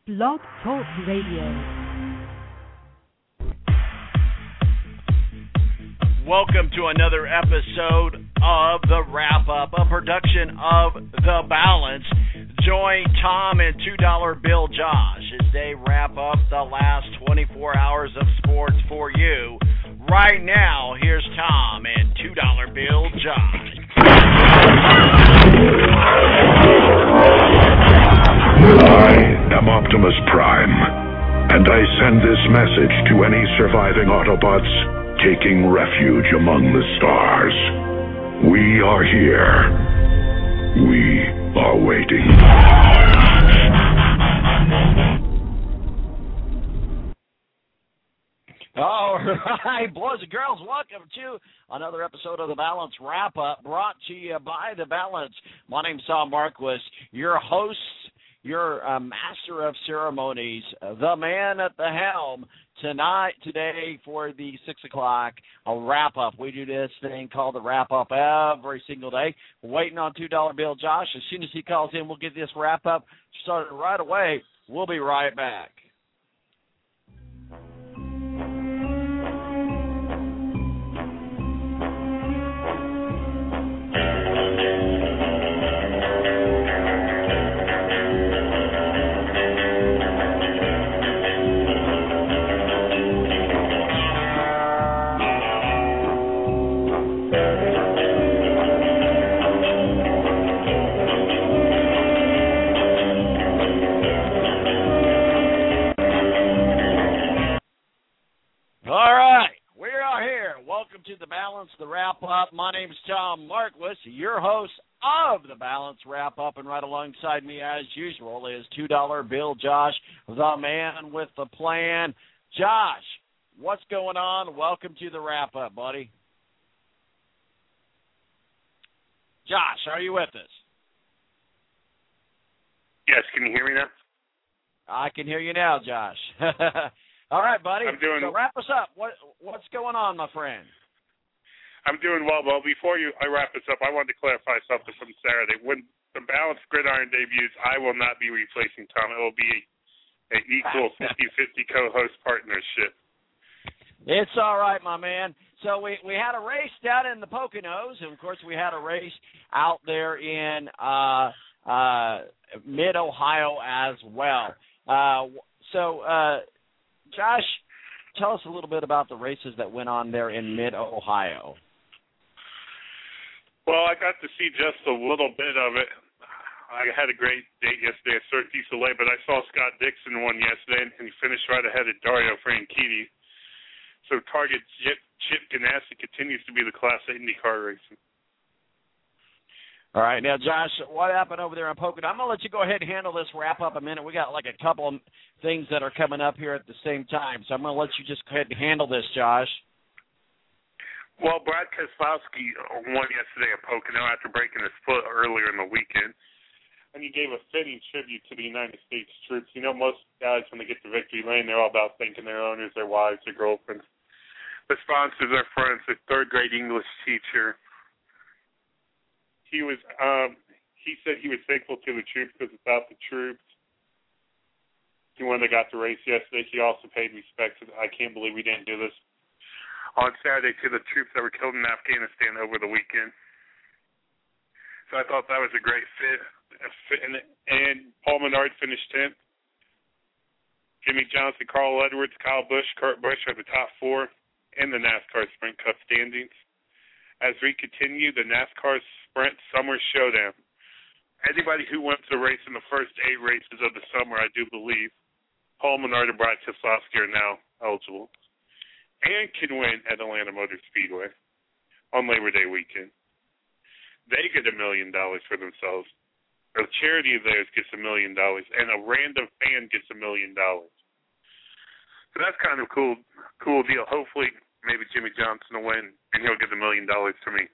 Blog Talk Radio. Welcome to another episode of The Wrap-Up, a production of The Balance. Join Tom and $2 Bill Josh as they wrap up the last 24 hours of sports for you. Right now, here's Tom and $2 Bill Josh. I am Optimus Prime, and I send this message to any surviving Autobots taking refuge among the stars. We are here. We are waiting. All right, boys and girls, welcome to another episode of The Balance Wrap-Up, brought to you by The Balance. My name's Tom Marquis, your host, your master of ceremonies, the man at the helm. Today, for the 6 o'clock, a wrap-up. We do this thing called the wrap-up every single day. We're waiting on $2 Bill Josh. As soon as he calls in, we'll get this wrap-up started right away. We'll be right back. To The Balance, the Wrap-Up. My name is Tom Marquis, your host of The Balance Wrap-Up, and right alongside me, as usual, is $2 Bill Josh, the man with the plan. Josh, what's going on? Welcome to the Wrap-Up, buddy. Josh, are you with us? Yes, can you hear me now? I can hear you now, Josh. All right, buddy. So wrap us up. What's going on, my friend? I'm doing well. Well, before I wrap this up, I wanted to clarify something from Saturday. When the Balanced Gridiron debuts, I will not be replacing Tom. It will be an equal 50-50 co-host partnership. It's all right, my man. So we had a race down in the Poconos, and, of course, we had a race out there in mid-Ohio as well. Josh, tell us a little bit about the races that went on there in mid-Ohio. Well, I got to see just a little bit of it. I had a great date yesterday at Cirque du Soleil, but I saw Scott Dixon won yesterday, and he finished right ahead of Dario Franchitti. So Target Chip Ganassi continues to be the class of IndyCar racing. All right, now, Josh, what happened over there in Pocono? I'm going to let you go ahead and handle this wrap-up a minute. We got like a couple of things that are coming up here at the same time, so I'm going to let you just go ahead and handle this, Josh. Well, Brad Keselowski won yesterday at Pocono after breaking his foot earlier in the weekend, and he gave a fitting tribute to the United States troops. You know, most guys, when they get to victory lane, they're all about thanking their owners, their wives, their girlfriends, their sponsors, their friends, their third-grade English teacher. He said he was thankful to the troops because without the troops, he wouldn't have got the race yesterday. He also paid respect to, I can't believe we didn't do this on Saturday, to the troops that were killed in Afghanistan over the weekend. So I thought that was a great fit. And Paul Menard finished 10th. Jimmy Johnson, Carl Edwards, Kyle Busch, Kurt Busch are the top four in the NASCAR Sprint Cup standings. As we continue the NASCAR Sprint Summer Showdown, anybody who wins the race in the first 8 races of the summer, I do believe, Paul Menard and Brad Keselowski are now eligible and can win at Atlanta Motor Speedway on Labor Day weekend. They get $1 million for themselves. A charity of theirs gets $1 million, and a random fan gets $1 million. So that's kind of a cool deal. Hopefully, maybe Jimmy Johnson will win, and he'll get $1 million to me.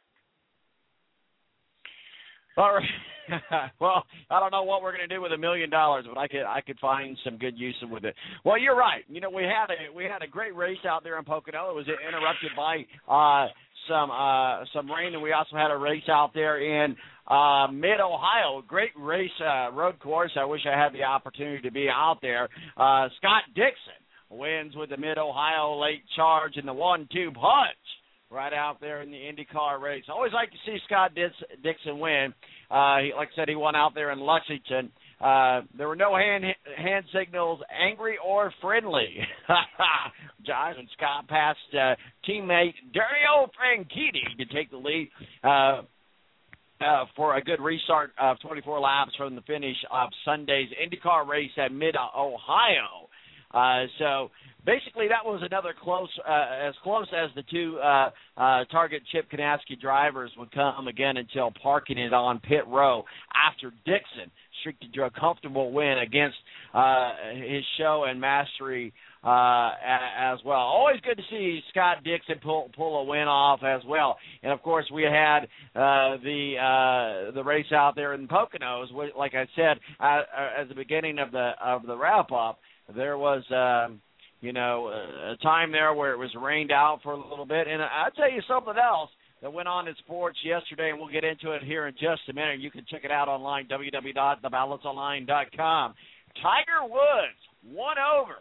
All right. Well, I don't know what we're going to do with $1 million, but I could find some good use with it. Well, you're right. You know, we had a great race out there in Pocono. It was interrupted by some rain, and we also had a race out there in Mid-Ohio. Great race, road course. I wish I had the opportunity to be out there. Scott Dixon wins with the Mid-Ohio late charge and the 1-2 punch right out there in the IndyCar race. Always like to see Scott Dixon win. Like I said, he won out there in Lexington. There were no hand signals, angry or friendly. Josh and Scott passed teammate Dario Franchitti to take the lead for a good restart of 24 laps from the finish of Sunday's IndyCar race at Mid-Ohio. So basically that was another as close as the two Target Chip Ganassi drivers would come again until parking it on pit row after Dixon streaked to a comfortable win against his show and mastery as well. Always good to see Scott Dixon pull a win off as well. And of course we had the race out there in Poconos. Like I said at the beginning of the wrap up, there was a time there where it was rained out for a little bit. And I'll tell you something else that went on in sports yesterday, and we'll get into it here in just a minute. You can check it out online, www.thebalanceonline.com. Tiger Woods won over.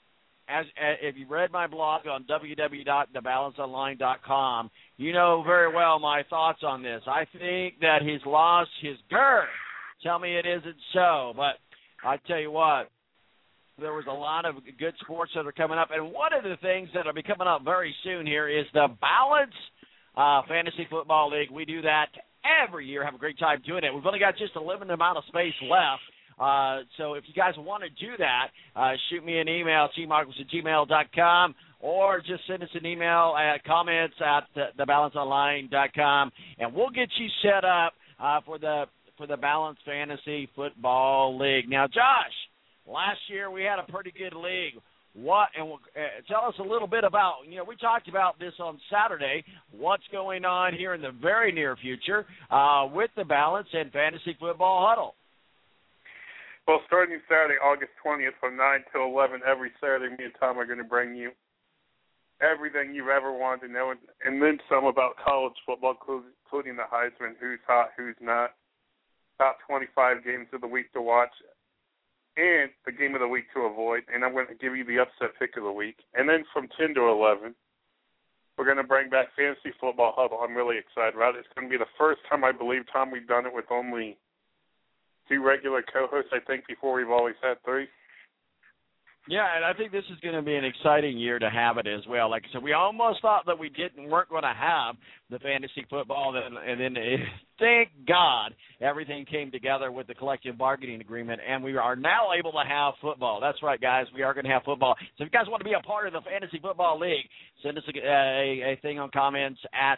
If you read my blog on www.thebalanceonline.com, you know very well my thoughts on this. I think that he's lost his girth. Tell me it isn't so. But I tell you what, there was a lot of good sports that are coming up. And one of the things that will be coming up very soon here is the Balance Fantasy Football League. We do that every year. Have a great time doing it. We've only got just a limited amount of space left. So if you guys want to do that, shoot me an email, gmarcus@gmail.com, or just send us an email at comments@thebalanceonline.com, and we'll get you set up for the Balance Fantasy Football League. Now, Josh, last year we had a pretty good league. Tell us a little bit about, we talked about this on Saturday, what's going on here in the very near future with the Balance and Fantasy Football Huddle. Well, starting Saturday, August 20th from 9 till 11, every Saturday, me and Tom are going to bring you everything you've ever wanted to know, and then some about college football, including the Heisman, who's hot, who's not, top 25 games of the week to watch, and the game of the week to avoid, and I'm going to give you the upset pick of the week. And then from 10 to 11, we're going to bring back Fantasy Football Huddle. I'm really excited about it. It's going to be the first time, I believe, Tom, we've done it with only 2 regular co-hosts. I think before we've always had 3. Yeah, and I think this is going to be an exciting year to have it as well. Like I said, we almost thought that we weren't going to have the fantasy football, and then thank God everything came together with the collective bargaining agreement, and we are now able to have football. That's right, guys. We are going to have football. So if you guys want to be a part of the Fantasy Football League, send us a thing on comments at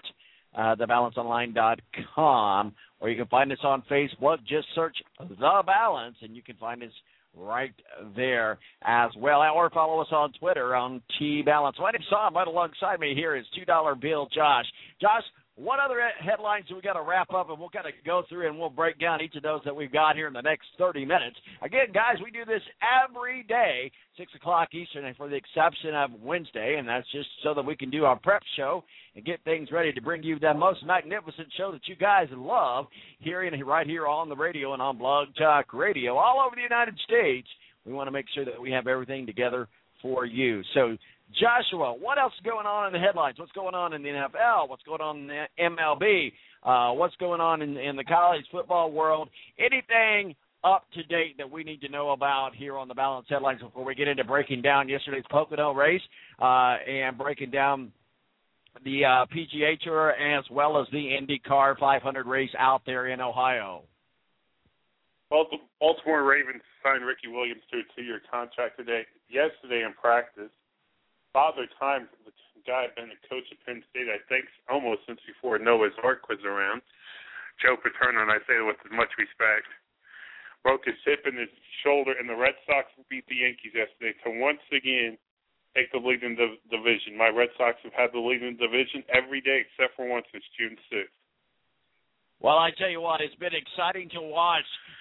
thebalanceonline.com, or you can find us on Facebook. Just search The Balance, and you can find us right there as well. Or follow us on Twitter on TBalance. My name's Tom. Right alongside me here is $2 Bill Josh. Josh, what other headlines do we got to wrap up, and we'll kind of go through and we'll break down each of those that we've got here in the next 30 minutes. Again, guys, we do this every day, 6 o'clock Eastern, and for the exception of Wednesday, and that's just so that we can do our prep show and get things ready to bring you the most magnificent show that you guys love right here on the radio and on Blog Talk Radio all over the United States. We want to make sure that we have everything together for you. So, Joshua, what else is going on in the headlines? What's going on in the NFL? What's going on in the MLB? What's going on in the college football world? Anything up to date that we need to know about here on the Balance Headlines before we get into breaking down yesterday's Pocono race and breaking down the PGA Tour as well as the IndyCar 500 race out there in Ohio? Well, the Baltimore Ravens signed Ricky Williams to a 2-year contract yesterday in practice. Father Time, the guy had been a coach at Penn State, I think, almost since before Noah's Ark was around. Joe Paterno, and I say it with as much respect, broke his hip and his shoulder, and the Red Sox beat the Yankees yesterday to once again take the lead in the division. My Red Sox have had the lead in the division every day except for once since June 6th. Well, I tell you what, it's been exciting to watch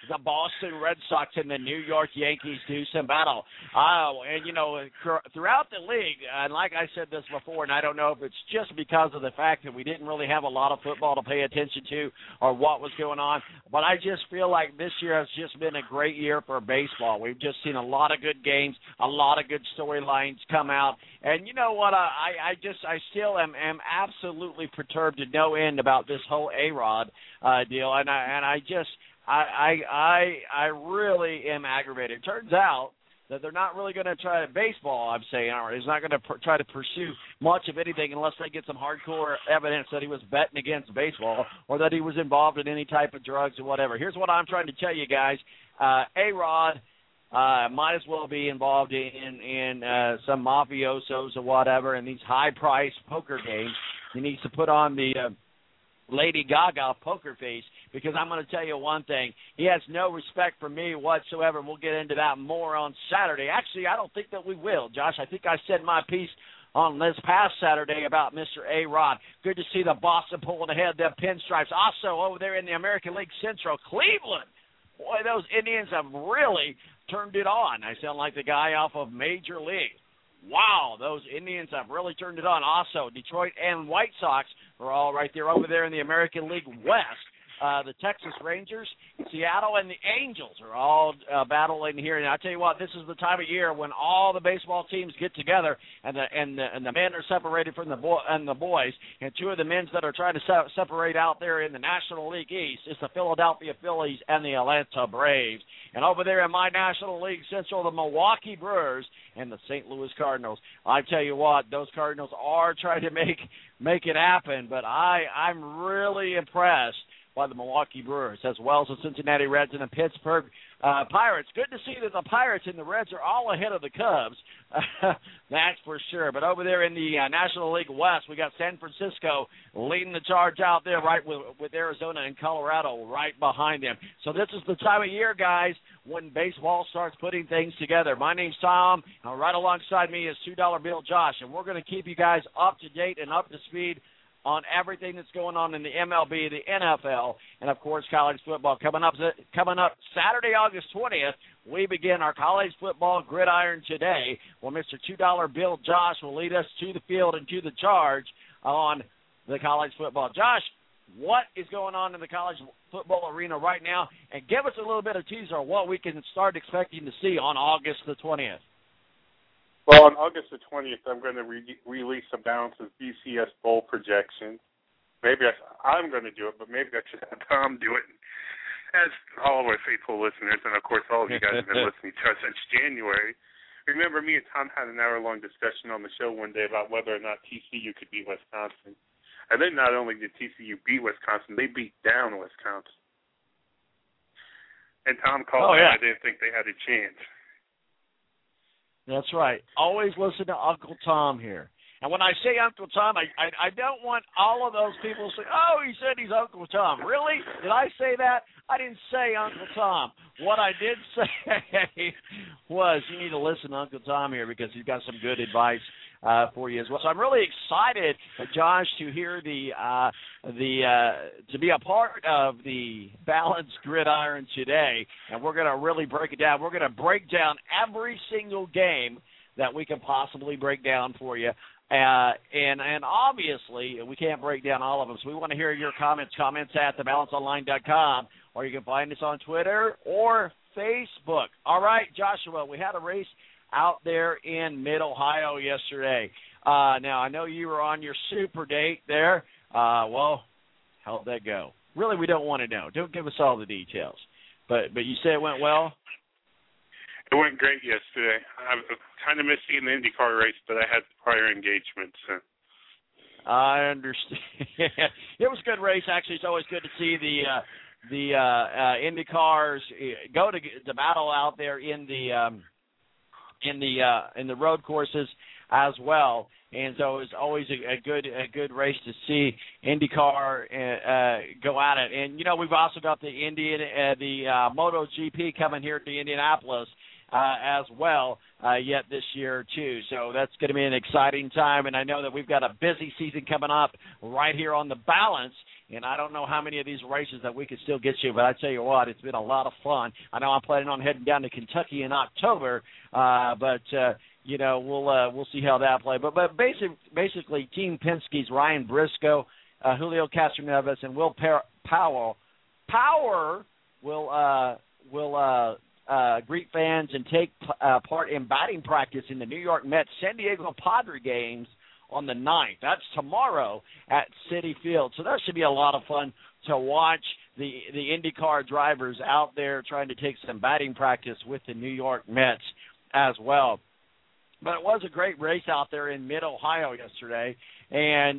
the Boston Red Sox and the New York Yankees do some battle. And, you know, throughout the league, and like I said this before, and I don't know if it's just because of the fact that we didn't really have a lot of football to pay attention to or what was going on, but I just feel like this year has just been a great year for baseball. We've just seen a lot of good games, a lot of good storylines come out. And you know what? I still am absolutely perturbed to no end about this whole A-Rod deal, and I really am aggravated. It turns out that they're not really going to try baseball, I'm saying, or he's not going to try to pursue much of anything unless they get some hardcore evidence that he was betting against baseball or that he was involved in any type of drugs or whatever. Here's what I'm trying to tell you guys. A-Rod might as well be involved in some mafiosos or whatever in these high-priced poker games. He needs to put on the Lady Gaga poker face, because I'm going to tell you one thing. He has no respect for me whatsoever, and we'll get into that more on Saturday. Actually, I don't think that we will, Josh. I think I said my piece on this past Saturday about Mr. A-Rod. Good to see the Boston pulling ahead, the pinstripes. Also, over there in the American League Central, Cleveland. Boy, those Indians have really turned it on. I sound like the guy off of Major League. Wow, those Indians have really turned it on. Also, Detroit and White Sox are all right there over there in the American League West. The Texas Rangers, Seattle, and the Angels are all battling here. And I tell you what, this is the time of year when all the baseball teams get together, and the men are separated from the boys. And two of the men that are trying to separate out there in the National League East is the Philadelphia Phillies and the Atlanta Braves. And over there in my National League Central, the Milwaukee Brewers and the St. Louis Cardinals. I tell you what, those Cardinals are trying to make it happen, but I'm really impressed by the Milwaukee Brewers, as well as the Cincinnati Reds and the Pittsburgh Pirates. Good to see that the Pirates and the Reds are all ahead of the Cubs. That's for sure. But over there in the National League West, we got San Francisco leading the charge out there, right with Arizona and Colorado right behind them. So this is the time of year, guys, when baseball starts putting things together. My name's Tom, and right alongside me is $2 Bill Josh, and we're going to keep you guys up to date and up to speed on everything that's going on in the MLB, the NFL, and, of course, college football. Coming up Saturday, August 20th, we begin our college football gridiron today, where Mr. $2 Bill Josh will lead us to the field and to the charge on the college football. Josh, what is going on in the college football arena right now? And give us a little bit of teaser on what we can start expecting to see on August the 20th. Well, on August the 20th, I'm going to release a Balance's BCS Bowl projection. Maybe I'm going to do it, but maybe I should have Tom do it. As all of our faithful listeners, and, of course, all of you guys have been listening to us since January. Remember, me and Tom had an hour-long discussion on the show one day about whether or not TCU could beat Wisconsin. And then not only did TCU beat Wisconsin, they beat down Wisconsin. And Tom called me, and I didn't think they had a chance. That's right. Always listen to Uncle Tom here. And when I say Uncle Tom, I don't want all of those people to say, oh, he said he's Uncle Tom. Really? Did I say that? I didn't say Uncle Tom. What I did say was you need to listen to Uncle Tom here because he's got some good advice for you as well. So I'm really excited, Josh, to hear to be a part of the Balanced Gridiron today, and we're going to really break it down. We're going to break down every single game that we can possibly break down for you. And obviously, we can't break down all of them, so we want to hear your comments at thebalanceonline.com, or you can find us on Twitter or Facebook. All right, Joshua, we had a race out there in Mid-Ohio yesterday. Now, I know you were on your super date there. Well, how'd that go? Really, we don't want to know. Don't give us all the details. But you say it went well? It went great yesterday. I kind of missed seeing the IndyCar race, but I had prior engagements. I understand. It was a good race. Actually, it's always good to see the IndyCars go to battle out there in the road courses as well. And so it's always a good race to see IndyCar go at it. And you know, we've also got the MotoGP coming here to Indianapolis as well yet this year too. So that's going to be an exciting time. And I know that we've got a busy season coming up right here on The Balance. and I don't know how many of these races that we could still get you, but I tell you what, it's been a lot of fun. I know I'm planning on heading down to Kentucky in October, but we'll see how that plays. But basically, Team Penske's Ryan Briscoe, Julio Castroneves, and Will Powell. Power will greet fans and take part in batting practice in the New York Mets San Diego Padre games on the 9th. That's tomorrow at Citi Field. So that should be a lot of fun to watch the IndyCar drivers out there trying to take some batting practice with the New York Mets as well. But it was a great race out there in mid-Ohio yesterday. And,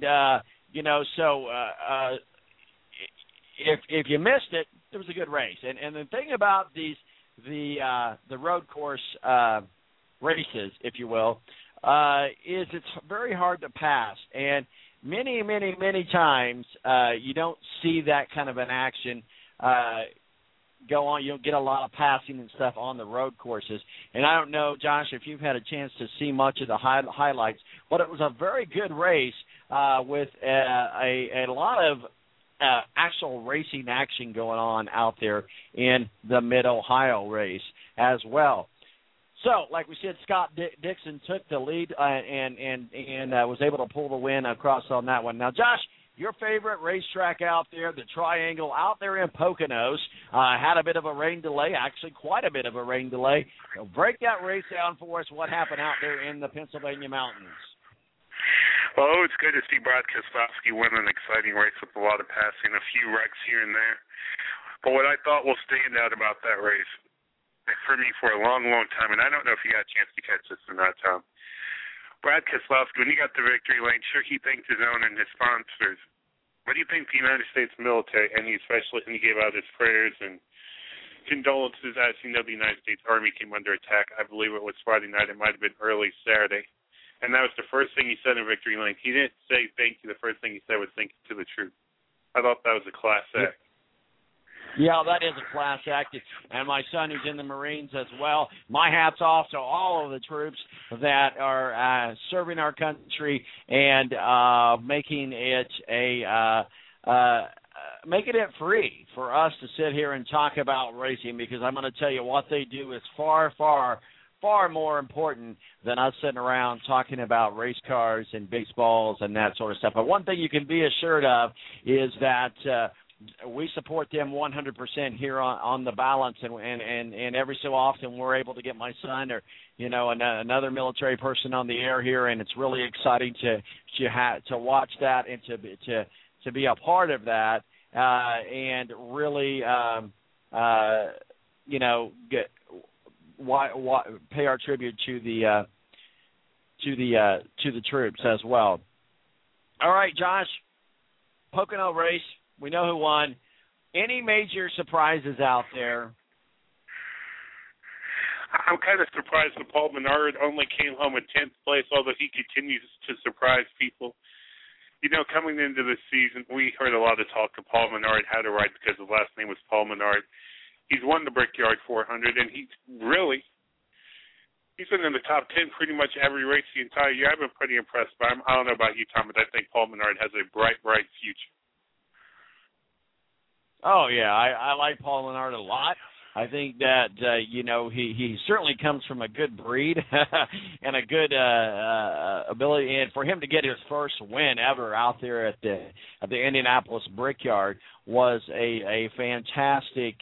if you missed it, it was a good race. And the thing about the road course races, if you will, is it's very hard to pass. And many, many, many times you don't see that kind of an action go on. You don't get a lot of passing and stuff on the road courses. And I don't know, Josh, if you've had a chance to see much of the highlights, but it was a very good race with a lot of actual racing action going on out there in the Mid-Ohio race as well. So, like we said, Scott Dixon took the lead and was able to pull the win across on that one. Now, Josh, your favorite racetrack out there, the Triangle, out there in Poconos, had a bit of a rain delay, actually quite a bit of a rain delay. So break that race down for us. What happened out there in the Pennsylvania mountains? Well, it's good to see Brad Keselowski win an exciting race with a lot of passing, a few wrecks here and there. But what I thought will stand out about that race, for me for a long, long time, and I don't know if you got a chance to catch this or not, Tom, Brad Keselowski, when he got the victory lane, sure, he thanked his own and his sponsors. What do you think the United States military, and he gave out his prayers and condolences as the United States Army came under attack. I believe it was Friday night. It might have been early Saturday. And that was the first thing he said in victory lane. He didn't say thank you. The first thing he said was thank you to the troops. I thought that was a class act. Yeah, that is a class act. And my son, who's in the Marines as well, my hat's off to all of the troops that are serving our country and making it making it free for us to sit here and talk about racing, because I'm going to tell you what they do is far, far, far more important than us sitting around talking about race cars and baseballs and that sort of stuff. But one thing you can be assured of is that we support them 100% here on the balance, and every so often we're able to get my son or another military person on the air here, and it's really exciting to watch that and to be a part of that and really pay our tribute to the troops as well. All right, Josh, Pocono race. We know who won. Any major surprises out there? I'm kind of surprised that Paul Menard only came home in 10th place, although he continues to surprise people. Coming into the season, we heard a lot of talk of Paul Menard had to ride because his last name was Paul Menard. He's won the Brickyard 400, and he's been in the top 10 pretty much every race the entire year. I've been pretty impressed by him. I don't know about you, Tom, but I think Paul Menard has a bright, bright future. Oh, yeah, I like Paul Menard a lot. I think that, he certainly comes from a good breed and a good ability. And for him to get his first win ever out there at the Indianapolis Brickyard was a fantastic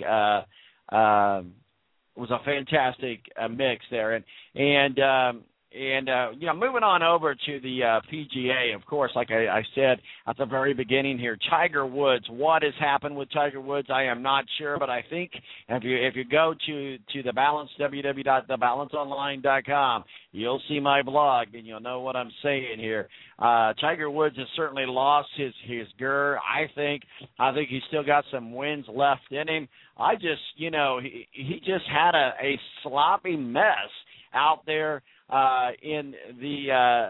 mix there. And moving on over to the PGA, of course, like I said at the very beginning here, Tiger Woods. What has happened with Tiger Woods, I am not sure, but I think if you go to the Balance, www.thebalanceonline.com, you'll see my blog, and you'll know what I'm saying here. Tiger Woods has certainly lost his gur. I think he's still got some wins left in him. He just had a sloppy mess out there in the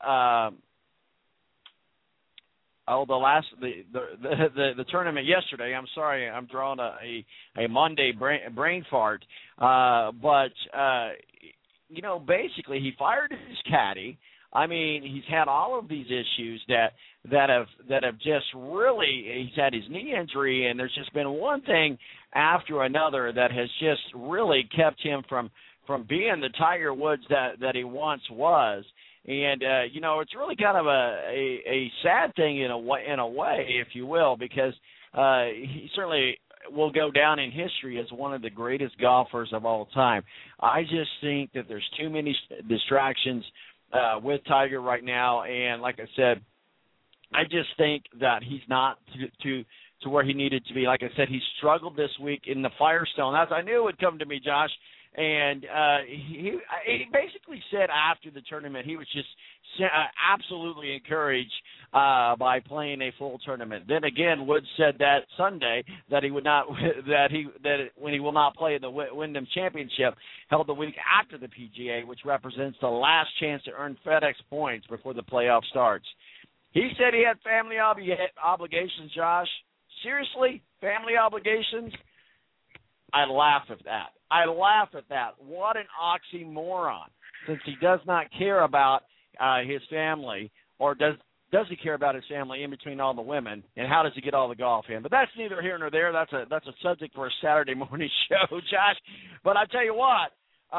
tournament yesterday. I'm sorry, I'm drawing a Monday brain fart. But basically he fired his caddy I mean, he's had all of these issues that have just really. He's had his knee injury, and there's just been one thing after another that has just really kept him from being the Tiger Woods that he once was. And it's really kind of a sad thing in a way, if you will, because he certainly will go down in history as one of the greatest golfers of all time. I just think that there's too many distractions with Tiger right now, and like I said, I just think that he's not to where he needed to be. Like I said, he struggled this week in the Firestone. As I knew it would come to me, Josh. And he basically said after the tournament he was just absolutely encouraged by playing a full tournament. Then again, Woods said that Sunday that he would not when he will not play in the Wyndham Championship held the week after the PGA, which represents the last chance to earn FedEx points before the playoff starts. He said he had family obligations, Josh. Seriously, family obligations? I laugh at that. What an oxymoron, since he does not care about his family, or does he care about his family in between all the women, and how does he get all the golf in? But that's neither here nor there. That's a subject for a Saturday morning show, Josh. But I tell you what,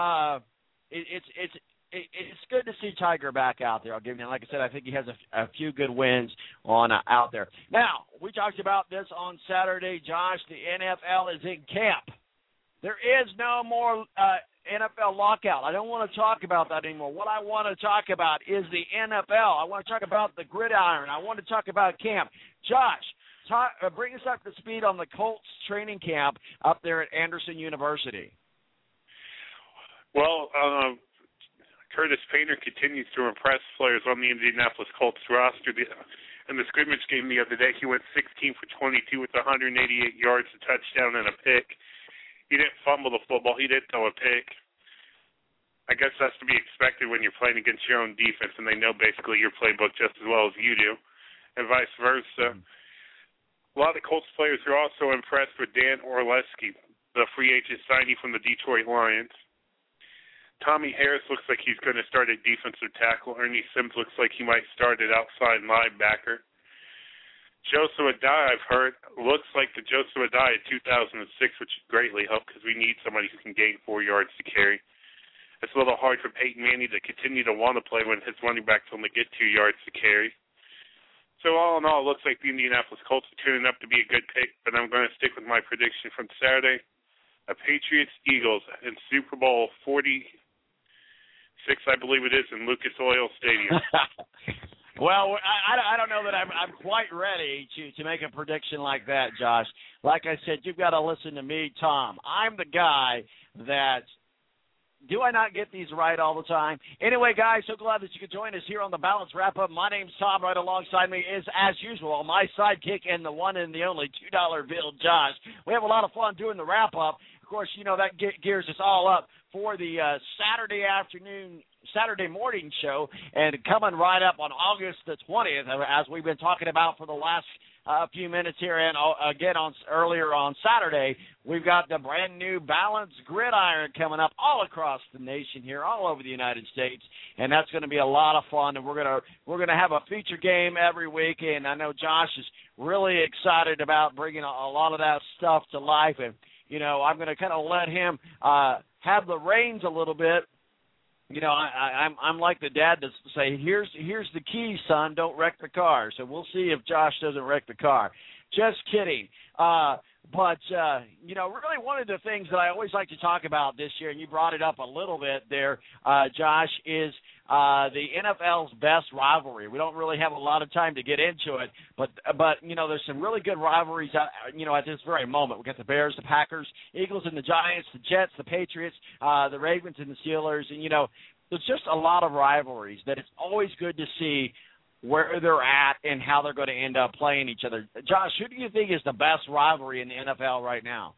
it's good to see Tiger back out there. I'll give you that. Like I said, I think he has a few good wins on out there. Now, we talked about this on Saturday, Josh. The NFL is in camp. There is no more NFL lockout. I don't want to talk about that anymore. What I want to talk about is the NFL. I want to talk about the gridiron. I want to talk about camp. Josh, bring us up to speed on the Colts training camp up there at Anderson University. Well, Curtis Painter continues to impress players on the Indianapolis Colts roster. In the scrimmage game the other day, he went 16 for 22 with 188 yards, a touchdown, and a pick. He didn't fumble the football. He didn't throw a pick. I guess that's to be expected when you're playing against your own defense and they know basically your playbook just as well as you do, and vice versa. A lot of the Colts players are also impressed with Dan Orlesky, the free agent signing from the Detroit Lions. Tommy Harris looks like he's going to start at defensive tackle. Ernie Sims looks like he might start at outside linebacker. Joseph Adai, I've heard, looks like the Joseph Adai of 2006, which greatly helped because we need somebody who can gain 4 yards to carry. It's a little hard for Peyton Manning to continue to want to play when his running backs only get 2 yards to carry. So all in all, it looks like the Indianapolis Colts are turning up to be a good pick, but I'm going to stick with my prediction from Saturday. A Patriots-Eagles in Super Bowl 46, I believe it is, in Lucas Oil Stadium. Well, I don't know that I'm quite ready to make a prediction like that, Josh. Like I said, you've got to listen to me, Tom. I'm the guy that – do I not get these right all the time? Anyway, guys, so glad that you could join us here on the Balance Wrap-Up. My name's Tom. Right alongside me is, as usual, my sidekick and the one and the only $2 bill, Josh. We have a lot of fun doing the wrap-up. Of course, that gears us all up for the Saturday morning show, and coming right up on August the 20th, as we've been talking about for the last few minutes here, and again earlier on Saturday, we've got the brand new Balance Gridiron coming up all across the nation here, all over the United States, and that's going to be a lot of fun. And we're gonna have a feature game every week, and I know Josh is really excited about bringing a lot of that stuff to life, and I'm going to kind of let him have the reins a little bit. I'm like the dad to say, here's the key, son, don't wreck the car. So we'll see if Josh doesn't wreck the car. Just kidding. But really one of the things that I always like to talk about this year, and you brought it up a little bit there, Josh, is the NFL's best rivalry. We don't really have a lot of time to get into it, but there's some really good rivalries, at this very moment. We've got the Bears, the Packers, Eagles and the Giants, the Jets, the Patriots, the Ravens and the Steelers, and, there's just a lot of rivalries that it's always good to see where they're at and how they're going to end up playing each other. Josh, who do you think is the best rivalry in the NFL right now?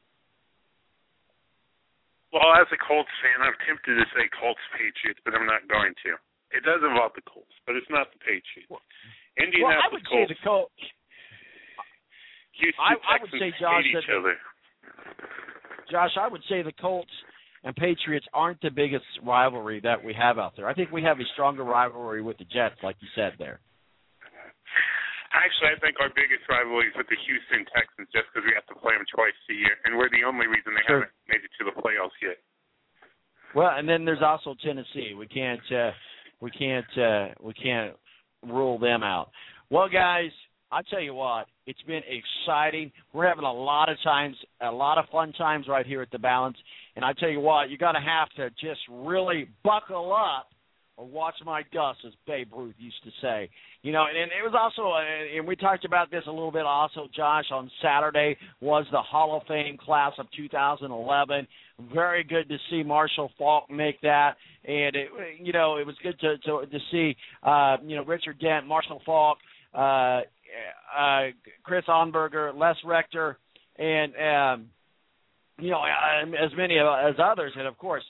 Well, as a Colts fan, I'm tempted to say Colts-Patriots, but I'm not going to. It does involve the Colts, but it's not the Patriots. Indianapolis I would say the Colts. Houston Texans I would say, Josh, hate each other. Josh, I would say the Colts and Patriots aren't the biggest rivalry that we have out there. I think we have a stronger rivalry with the Jets, like you said there. Actually, I think our biggest rivalry is with the Houston Texans, just because we have to play them twice a year, and we're the only reason they haven't made it to the playoffs yet. Well, and then there's also Tennessee. We can't rule them out. Well, guys, I tell you what, it's been exciting. We're having a lot of fun times right here at the Balance, and I tell you what, you're going to have to just really buckle up or watch my Gus, as Babe Ruth used to say. You know, and it was also, and we talked about this a little bit also, Josh, on Saturday was the Hall of Fame class of 2011. Very good to see Marshall Faulk make that. And, it was good to see, Richard Dent, Marshall Faulk, Chris Onberger, Les Rector, and, as many as others. And, of course,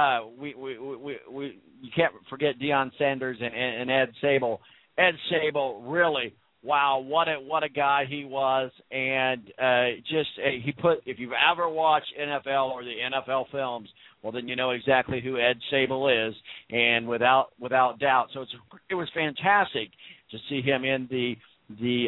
you can't forget Deion Sanders and Ed Sable. Ed Sable, really, wow, what a guy he was, and if you've ever watched NFL or the NFL films, well, then you know exactly who Ed Sable is, and without doubt. So it was fantastic to see him in the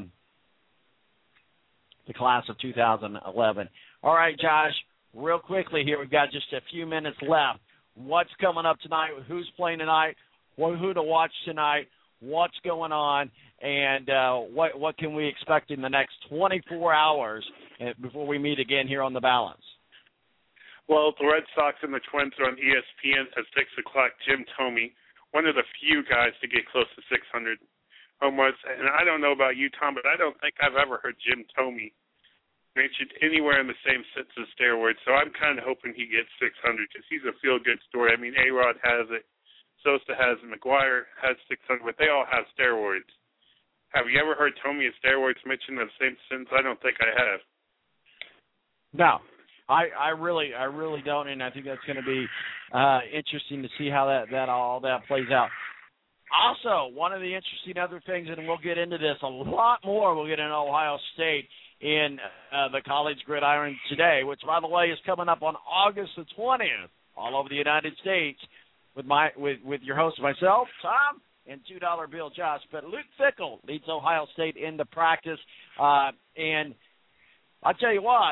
class of 2011. All right, Josh, real quickly here, we've got just a few minutes left. What's coming up tonight? Who's playing tonight? Who to watch tonight? What's going on? And what can we expect in the next 24 hours before we meet again here on The Balance? Well, the Red Sox and the Twins are on ESPN at 6 o'clock. Jim Thome, one of the few guys to get close to 600 home runs. And I don't know about you, Tom, but I don't think I've ever heard Jim Thome mentioned anywhere in the same sense as steroids. So I'm kind of hoping he gets 600 because he's a feel-good story. I mean, A-Rod has it. Sosa has it. McGuire has 600, but they all have steroids. Have you ever heard Thome and steroids mentioned in the same sentence? I don't think I have. No, I really don't, and I think that's going to be interesting to see how that plays out. Also, one of the interesting other things, and we'll get into this a lot more, we'll get into Ohio State in the College Gridiron today, which, by the way, is coming up on August the 20th all over the United States with your host, myself, Tom, and $2 Bill Josh. But Luke Fickell leads Ohio State into practice. And I'll tell you what,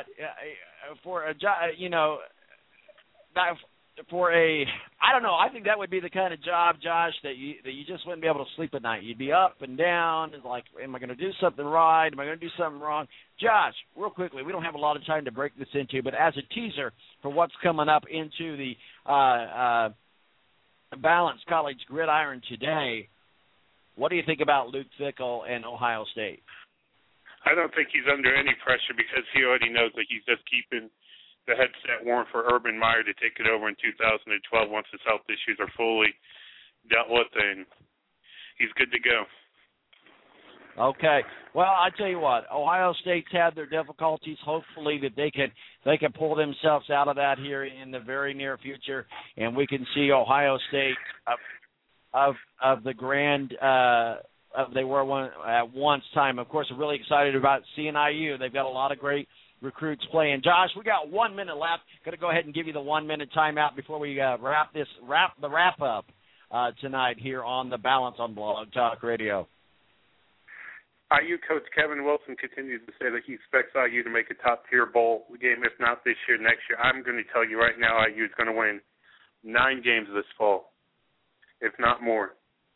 I don't know, I think that would be the kind of job, Josh, that you just wouldn't be able to sleep at night. You'd be up and down. It's like, am I going to do something right? Am I going to do something wrong? Josh, real quickly, we don't have a lot of time to break this into, but as a teaser for what's coming up into the Balance College Gridiron today, what do you think about Luke Fickell and Ohio State? I don't think he's under any pressure because he already knows that he's just keeping the headset warm for Urban Meyer to take it over in 2012 once his health issues are fully dealt with, and he's good to go. Okay. Well, I tell you what, Ohio State's had their difficulties. Hopefully that they can pull themselves out of that here in the very near future, and we can see Ohio State of the grand they were one at once time. Of course, we're really excited about CNIU. They've got a lot of great recruits playing. Josh, we got 1 minute left. Going to go ahead and give you the 1 minute timeout before we wrap up tonight here on The Balance on Blog Talk Radio. IU coach Kevin Wilson continues to say that he expects IU to make a top-tier bowl game, if not this year, next year. I'm going to tell you right now, IU is going to win 9 games this fall, if not more.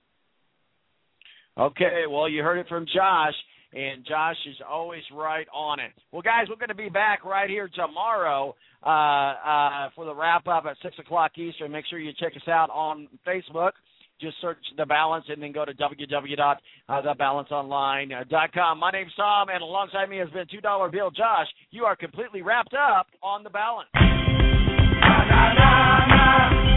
Okay, well, you heard it from Josh, and Josh is always right on it. Well, guys, we're going to be back right here tomorrow for the wrap-up at 6 o'clock Eastern. Make sure you check us out on Facebook. Just search The Balance and then go to www.thebalanceonline.com. My name's Tom, and alongside me has been $2 Bill Josh. You are completely wrapped up on The Balance.